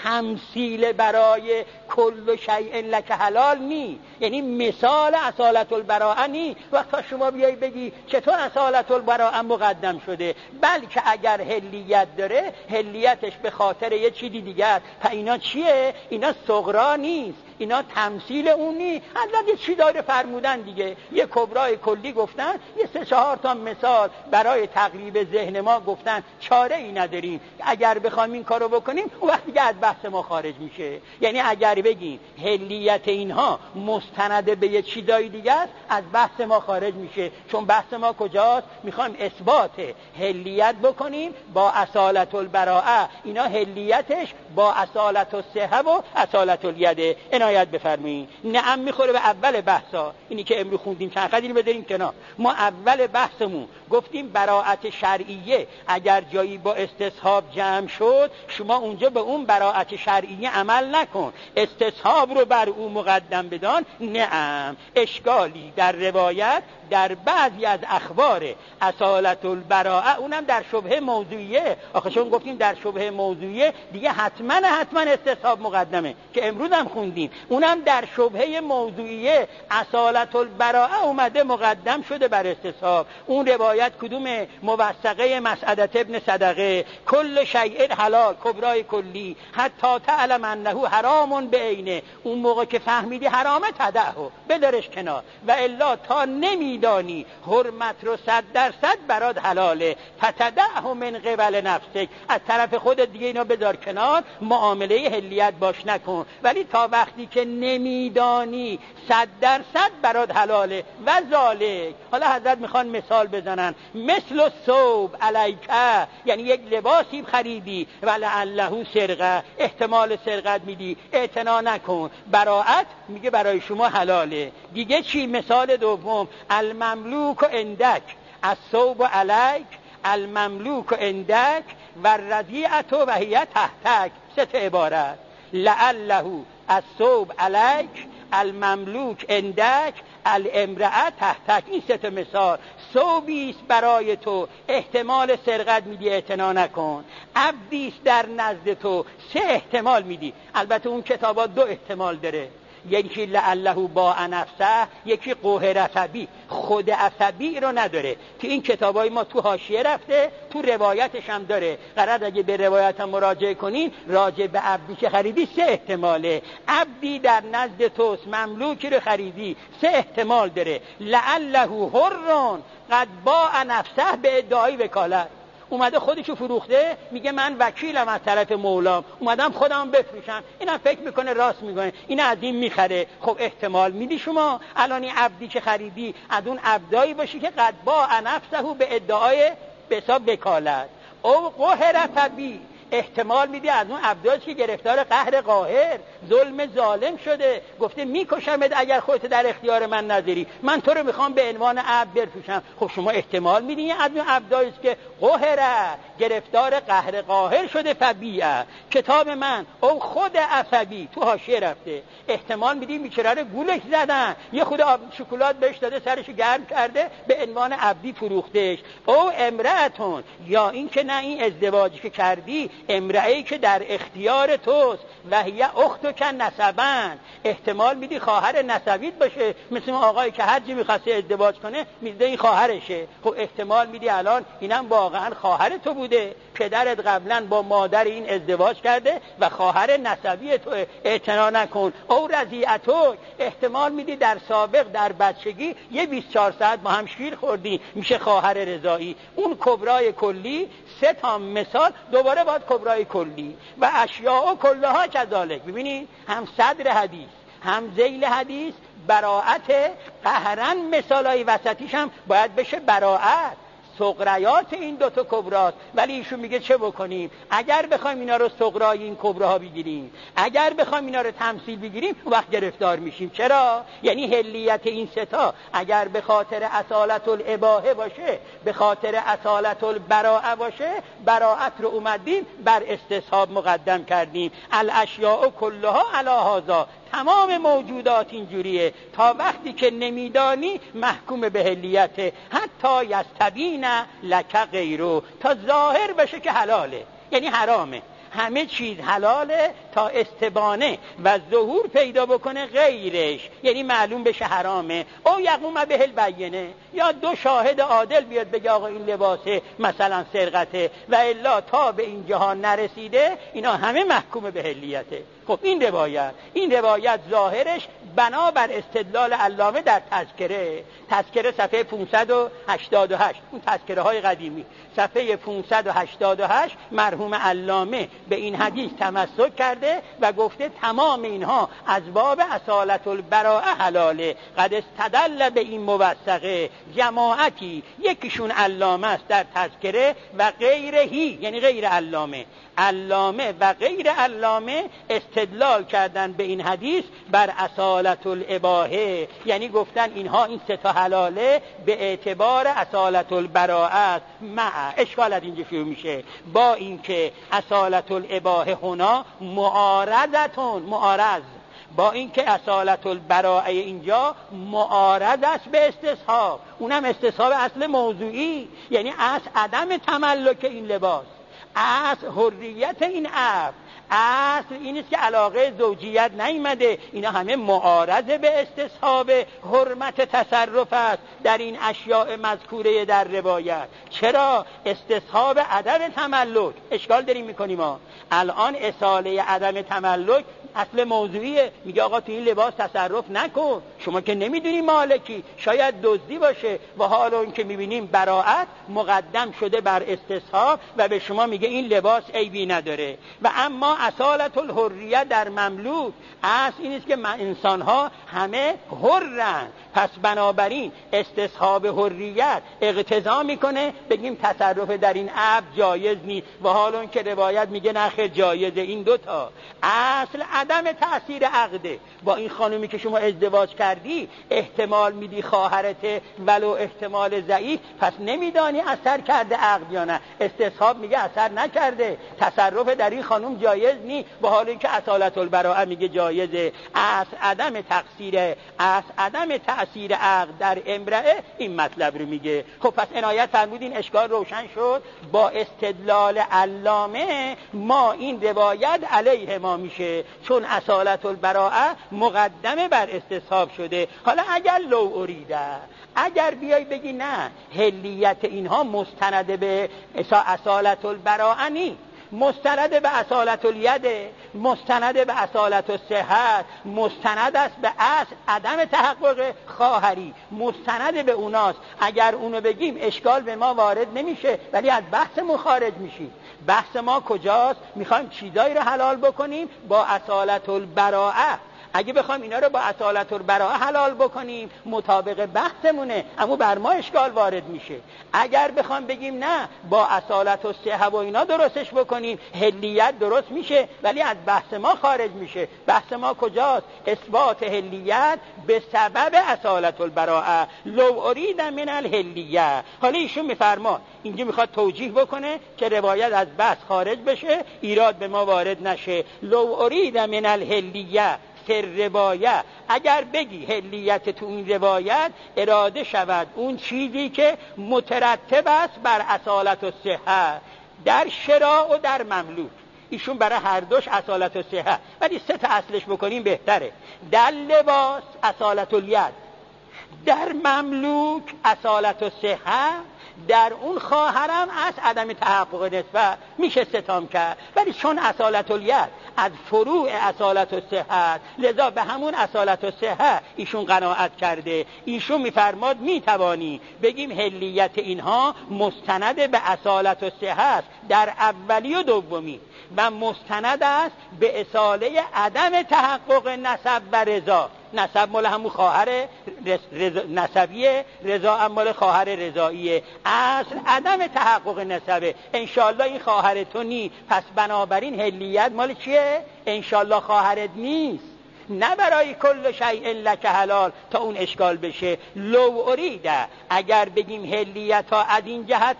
تمثیل برای کل شیء لک حلال نی، یعنی مثال اصالت البراءه نی. وقتا شما بیایی بگی چطور اصالت البراءه مقدم شده، بلکه اگر حلیت داره حلیتش به خاطر یه چیزی دیگه است. پس اینا چیه؟ اینا صغرا نیست، اینا تمثیل اون نی. حضرت یه چی داره فرمودن دیگه، یه کبرای کلی گفتن، یه سه چهار تا مثال برای تقریب ذهن ما گفتن، چاره ای نداریم. اگر بخوایم این کارو بکنیم اون وقت دیگه از بحث ما خارج میشه. یعنی اگر بگیم حلیت اینها مستند به یه چیزای دیگه است، از بحث ما خارج میشه. چون بحث ما کجاست؟ میخوایم اثبات حلیت بکنیم با اصالت البراءه. اینا حلیتش با اصالت الصحه و اصالت الیده. عنایت بفرمایید. نعم میخوره به اول بحثا، اینی که امروز خوندیم. چند خدیری بذاریم کنار. ما اول بحثمون گفتیم براءت شرعیه اگر جایی با استصحاب جمع شد، شما اونجا به اون براءت شرعیه عمل نکن، استصحاب رو بر او مقدم بدان. نعم اشکالی در روایت در بعضی از اخبار اصالت البراءه، اونم در شبهه موضوعیه. آخه چون گفتیم در شبهه موضوعیه دیگه حتما حتما استصحاب مقدمه که امروز هم خوندیم. اونم در شبهه موضوعیه اصالت البراءه اومده مقدم شده بر استصحاب. اون روایت کدومه؟ موثقه مسعدة ابن صدقه، کل شیء حلال، کبرای کلی، حتی تعلم انه حرام بعینه. اون موقع که فهمیدی حرامه تدعه، بدرش کنار، و الا تا نمیدانی حرمت رو صد درصد برات حلاله، فتدعه من قبل نفسک، از طرف خودت دیگه اینو بذار کنار، معامله حلیت باش نکن. ولی تا وقتی که نمیدانی صد درصد برات حلاله. و ذالک، حالا حضرت میخوان مثال بزنن، مثل الثوب علیکه، یعنی یک لباسی خریدی ولعله سرقه، احتمال سرقت میدی، اعتنا نکن، براءت میگه برای شما حلاله. دیگه چی؟ مثال دوم، المملوک عندک الثوب علیک، المملوک عندک و الرضیعة و هی تحتک. سه تا عبارت، لعله الثوب علیک، المملوک عندک، الامرأة تحتک. این سه تا مثال. ثوبیست برای تو، احتمال سرقت میدی، اعتنا نکن. عبدیست در نزد تو، سه احتمال میدی. البته اون کتابا دو احتمال داره، یکی لعله با نفسه، یکی قهر عصبی. خود عصبی رو نداره. تو این کتابای ما تو حاشیه رفته، تو روایتش هم داره. قرار اگه به روایت هم مراجعه کنین، راجع به عبدی که خریدی سه احتماله. عبدی در نزد توست، مملوکی رو خریدی، سه احتمال داره. لعله حرٌ قد باع نفسه به ادعای وکالت، اومده خودشو فروخته، میگه من وکیلم از طرف مولام، اومدم خودم بفروشم. اینم فکر میکنه راست میکنه، این از این میخره. خب احتمال میدی شما الان این عبدی که خریدی از اون عبدایی باشی که قد باع نفسه به ادعای به حساب وکالت. او قهر عصبی، احتمال میدی از اون عبداش که گرفتار قهر قاهر، ظلم ظالم شده، گفته میکشمت اگر خودت در اختیار من نذاری، من تو رو میخوام به عنوان عبد بفروشم. خب شما احتمال میدی از اون عبداش که قهره، گرفتار قهر قاهر شده، فبیعه. کتاب من او خود عصبی تو حاشیه رفته، احتمال میدی بیچاره رو گولش زدن، یه خود آب شکلات بهش داده، سرش گرم کرده، به عنوان عبدی فروختش. او امرأتون، یا این که نه، این ازدواجی که کردی امرأه‌ای که در اختیار توست، و هی اختو که نسبن، احتمال میدی خواهر نسبیت باشه، مثل اون آقایی که هر چی میخواسته ازدواج کنه میده این خواهرشه. خب احتمال میدی الان اینم واقعا خواهر تو بوده، پدرت قبلا با مادر این ازدواج کرده و خواهر نسبی تو، اعتنا نکن. او رضیعتو، احتمال میدی در سابق در بچگی یه بیست و چهار ساعت با هم شیر خوردی، میشه خواهر رضایی. اون کبرای کلی، سه تا مثال، دوباره باید کبرای کلی و اشیاء و کلها کذالک. ببینید هم صدر حدیث هم ذیل حدیث براءت قهرن، مثالای وسطیش هم باید بشه براءت صغریات این دوتا کبراست. ولی ایشون میگه چه بکنیم؟ اگر بخوایم اینا رو صغرای این کبراها بگیریم، اگر بخوایم اینا رو تمثیل بگیریم، وقت گرفتار میشیم. چرا؟ یعنی حلیت این ستا اگر به خاطر اصالت الاباحه باشه، به خاطر اصالت البراءه باشه، براءت رو اومدیم بر استصحاب مقدم کردیم. الاشیاء کلها علی هذا، تمام موجودات اینجوریه. تا وقتی که نمیدانی محکوم به حلیت، حتی یستبین لک غیرو، تا ظاهر بشه که حلاله، یعنی حرامه. همه چیز حلاله تا استبانه و ظهور پیدا بکنه غیرش، یعنی معلوم بشه حرامه. او یقوم به البینه، یا دو شاهد عادل بیاد بگه آقا این لباسه مثلا سرقته، و الا تا به این جهان نرسیده اینا همه محکوم به حلیته. خب این روایت این روایت ظاهرش بنابر استدلال علامه در تذکره تذکره صفحه پانصد و هشتاد و هشت، اون تذکره های قدیمی صفحه پانصد و هشتاد و هشت، مرحوم علامه به این حدیث تمسک کرده و گفته تمام اینها از باب اصالت البراءه حلاله. قد استدل به این موثقه جماعتی، یکیشون علامه است در تذکره و غیرهی، یعنی غیر علامه علامه و غیر علامه استدلال کردن به این حدیث بر اصالت الاباحه، یعنی گفتن اینها این سه تا حلاله به اعتبار اصالت البراءه است. مع اشکال از اینجا شروع میشه، با اینکه اصالت الاباحه هنا معارضتون معارض با اینکه اصالت البراءه اینجا معارض است به استصحاب، اونم استصحاب اصل موضوعی، یعنی اصل عدم تملک این لباس، اصل حریت این عبد، اصل این است که علاقه زوجیت نیامده. اینا همه معارضه به استصحاب حرمت تصرف است در این اشیاء مذکوره در روایت. چرا؟ استصحاب عدم تملک. اشکال داریم میکنیم ما الان اصاله عدم تملک اصل موضوعیه، میگه آقا تو این لباس تصرف نکن، شما که نمیدونی مالکی، شاید دزدی باشه، و حالا اون که میبینیم براءت مقدم شده بر استصحاب و به شما میگه این لباس عیبی نداره. و اما اصالت الحریه در مملوک اصل این است که انسان ها همه حرن، پس بنابراین استصحاب حریت اقتضا میکنه بگیم تصرف در این عبد جایز نیست، و حالا اون که روایت میگه نخیر جایزه. این دوتا اصل عدم تأثیر عقده. با این خانومی که شما ازدواج کردی احتمال میدی خواهرته ولو احتمال ضعیف، پس نمیدانی اثر کرده عقد یا نه. استصحاب میگه اثر نکرده، تصرف در این خانوم جایز نیست، با حال اینکه اصالت البراءه میگه جایزه. اصل عدم تقصیر اصل عدم تأثیر عقد در امرأه این مطلب رو میگه. خب پس عنایت فرمودین، اشکال روشن شد. با استدلال علامه ما این روایت علیه ما میشه، چون اصالت البراءه مقدمه بر استصحاب شده. حالا اگر لو اریده، اگر بیای بگی نه حلیت اینها مستند به اصالت البراءه نیست، مستند به اصالت الیده، مستند به اصالت الصحت، مستند است به اصل عدم تحقق خواهری، مستند به اوناست. اگر اونو بگیم اشکال به ما وارد نمیشه، ولی از بحث خارج میشیم. بحث ما کجاست؟ میخوایم چیزایی رو حلال بکنیم با اصالت البراءه. اگه بخوایم اینا رو با اصالت البراءه حلال بکنیم مطابق بحثمونه، اما بر ما اشکال وارد میشه. اگر بخوایم بگیم نه با اصالت الصحه و اینا درستش بکنیم حلیت درست میشه، ولی از بحث ما خارج میشه. بحث ما کجاست؟ اثبات حلیت به سبب اصالت البراءه. لو ارید من الحلیه. حالا ایشون میفرما اینجا میخواد توجیه بکنه که روایت از بحث خارج بشه، ایراد به ما وارد نشه. لو ارید من الحلیه روایت، اگر بگی حلیت تو این روایت اراده شود اون چیزی که مترتب است بر اصالت و صحت در شراء و در مملوک. ایشون برای هر دوش اصالت و صحت، ولی سه تا اصلش بکنیم بهتره. در لباس اصالت الید، در مملوک اصالت و صحت، در اون خواهرم از عدم تحقق نسبت میشه ستام کرد. ولی چون اصالت الید از فروع اصالت و صحت، لذا به همون اصالت و صحت ایشون قناعت کرده. ایشون میفرماد میتوانی بگیم حلیت اینها مستند به اصالت و صحت در اولی و دومی، و مستند است به اصاله عدم تحقق نسب و رضا. نسب مال همون خواهر نسبیه، رضا هم مال خواهر رضاییه. اصل عدم تحقق نسبه. انشالله این خواهر تو نی، پس بنابراین حلیت مال چیه؟ انشالله خواهرت نیست، نه برای کل شیء لک حلال تا اون اشکال بشه. لو اریده، اگر بگیم حلیت ها از این جهته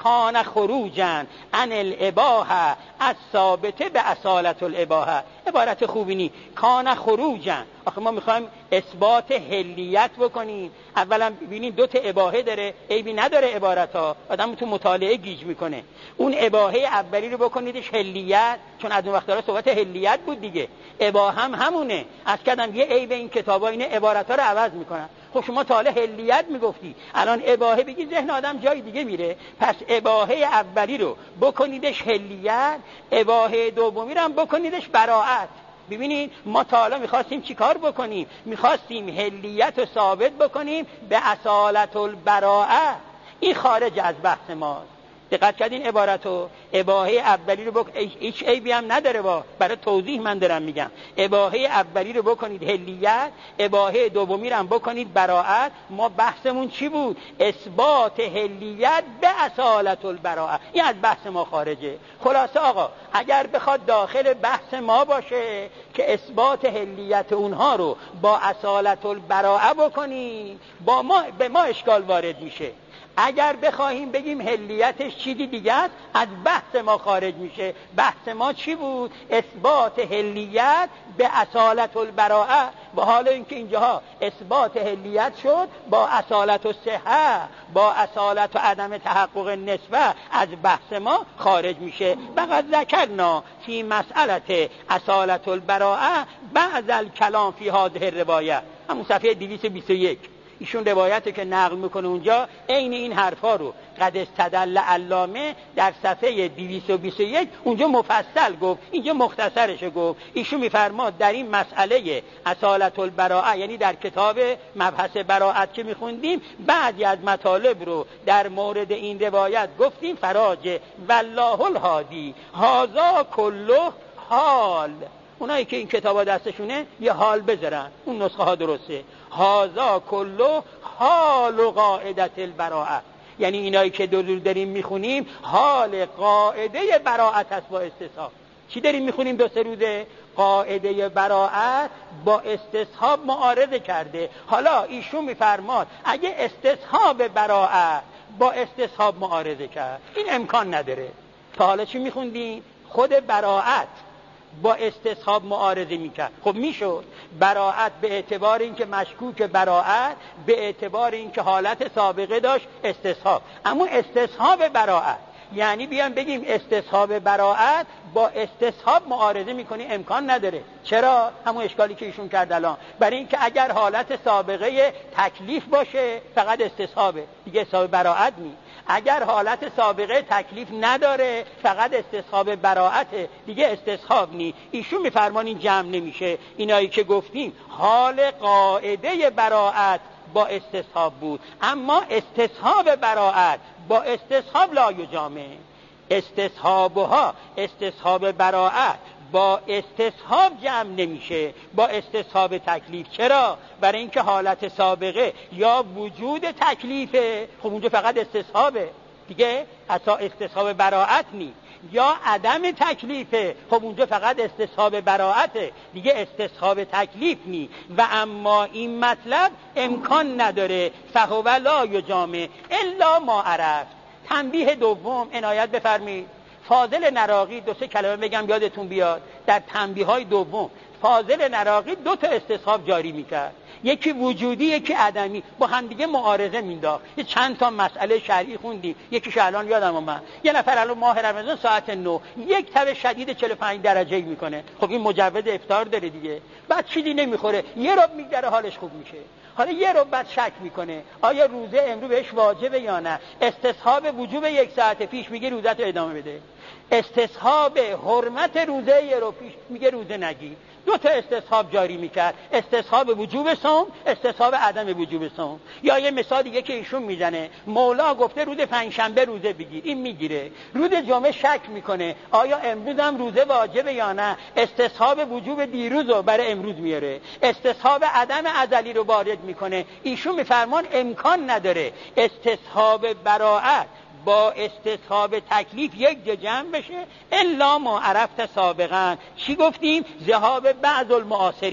کان خروجن عن الاباحه از ثابته به اصالت الاباحه. عبارت خوبی نی. کان خروجن، آخه ما میخوایم اثبات حلیت بکنیم. اولا ببینین دو تا اباحه داره، عیبی نداره عبارت ها، آدم تو مطالعه گیج میکنه. اون اباحه اولی رو بکنیدش حلیت، چون از اون وقت داره صحبت حلیت بود دیگه. اباحه هم همونه. از کردم یه عیب این کتابا اینه عبارت ها رو عوض میکنن. خب شما تا حالا حلیت میگفتی، الان اباحه بگی ذهن آدم جای دیگه میره. پس اباحه اولی رو بکنیدش حلیت، اباحه دومی رو هم بکنیدش براءت. ببینید ما تا حالا میخواستیم چی کار بکنیم؟ میخواستیم حلیت رو ثابت بکنیم به اصالت البراءه. این خارج از بحث ماست. دقت کردین عبارتو؟ اباحه اولی رو بک... هیچ عیبی هم نداره، با برای توضیح من دارم میگم. اباحه اولی رو بکنید حلیت، اباحه دومی رو هم بکنید براءت. ما بحثمون چی بود؟ اثبات حلیت به اصالت البراءه. این از بحث ما خارجه. خلاصه آقا اگر بخواد داخل بحث ما باشه که اثبات حلیت اونها رو با اصالت البراءه بکنیم، با ما به ما اشکال وارد میشه. اگر بخواهیم بگیم حلیتش چیزی دیگه است، از بحث ما خارج میشه. بحث ما چی بود؟ اثبات حلیت به اصالت البراءه. و حالا اینکه اینجاها اثبات حلیت شد با اصالت الصحه، با اصالت و عدم تحقق نسبه، از بحث ما خارج میشه. فقط ذکرنا فی مسئله اصالت البراءه بعض الکلام فی هذه الروایه. همون صفحه دویست و بیست و یک ایشون روایتی که نقل میکنه اونجا عین این حرفا رو قد استدل علامه در صفحه دویست و بیست و یک اونجا مفصل گفت، اینجا مختصرش گفت. ایشون میفرماد در این مسئله اصالت البراءه، یعنی در کتاب مبحث براءت که میخوندیم، بعضی از مطالب رو در مورد این روایت گفتیم. فراجه والله الهادی هذا کله حال. اونایی که این کتابا دستشونه یه حال بذارن، اون نسخه ها درسته. هذا کله حال و قاعدت البراءه، یعنی اینایی که دور داریم میخونیم حال قاعده براءت است با استصحاب. چی داریم میخونیم دو سه روزه؟ قاعده براءت با استصحاب معارضه کرده. حالا ایشون میفرماد اگه استصحاب براءت با استصحاب معارضه کرد، این امکان نداره. تا حالا چی میخوندیم؟ خود براءت با استصحاب معارضه میکرد. خب میشد براءت به اعتبار اینکه مشکوک براءت، به اعتبار اینکه حالت سابقه داشت استصحاب. اما استصحاب براءت یعنی بیان بگیم استصحاب براءت با استصحاب معارضه میکنی، امکان نداره. چرا؟ همون اشکالی که ایشون کرد الان. برای اینکه اگر حالت سابقه تکلیف باشه فقط استصحابه، دیگه استصحاب براءت نی. اگر حالت سابقه تکلیف نداره فقط استصحاب براءت، دیگه استصحاب نی. ایشون میفرمان این جمع نمیشه. اینایی که گفتیم حال قاعده براءت با استصحاب بود، اما استصحاب براءت با استصحاب لا یجامع. استصحابها استصحاب براءت با استصحاب جمع نمیشه با استصحاب تکلیف. چرا؟ برای اینکه حالت سابقه یا وجود تکلیفه، خب اونجا فقط استصحابه دیگه، اصلا استصحاب براءت نی. یا عدم تکلیفه، خب اونجا فقط استصحاب براءته، دیگه استصحاب تکلیف نی. و اما این مطلب امکان نداره، فهو لا یجامع الا ما عرفت. تنبیه دوم عنایت بفرمایید. فاضل نراقی، دو سه کلمه بگم یادتون بیاد، در تنبیه های دوم فاضل نراقی دو تا استصحاب جاری میکرد، یکی وجودی یکی عدمی، با هم دیگه معارضه مینداخت. یه چند تا مسئله شرعی خوندیم، یکیش الان یادم اومد. یه نفر الان ماه رمضان ساعت نه یک تب شدید چهل و پنج درجه میکنه، خب این مجوز افطار داره دیگه، بعد چیزی نمیخوره، یه رب میگذره حالش خوب میشه. حالا یه رب بعد شک میکنه آیا روزه امروز بهش واجبه یا نه. استصحاب وجوب یک ساعت پیش میگه روزت رو ادامه بده، استصحاب حرمت روزه یه رو پیش میگه روزه نگی. دو تا استصحاب جاری میکرد، استصحاب وجوب صوم، استصحاب عدم وجوب صوم. یا یه مثال دیگه که ایشون میزنه، مولا گفته روز پنجشنبه روزه بگیر، این میگیره. روز جمعه شک میکنه آیا امروز هم روزه واجبه یا نه، استصحاب وجوب دیروز رو برای امروز میاره، استصحاب عدم ازلی رو وارد میکنه. ایشون میفرمان امکان نداره استصحاب براءت با استصحاب تکلیف یک جا جمع بشه الا ما عرفت سابقا. چی گفتیم؟ ذهاب بعض المعاصرین.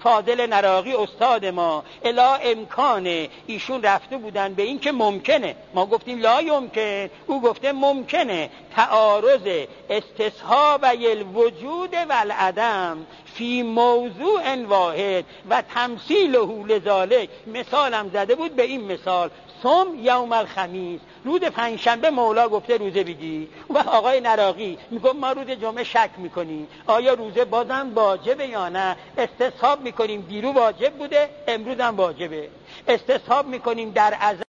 فاضل نراقی استاد ما الا امکان ایشون رفته بودن به این که ممکنه، ما گفتیم لا یمکن، او گفته ممکنه تعارض استصحاب الوجود و العدم فی موضوع واحد و تمثیله لذالک. مثالم زده بود به این مثال صوم یوم الخمیس، روز پنجشنبه مولا گفته روزه بگی و آقای نراقی میگم ما روز جمعه شک میکنیم آیا روزه بازم واجبه یا نه، استصحاب میکنیم دیرو واجب بوده امروز هم واجبه، استصحاب میکنیم در ازل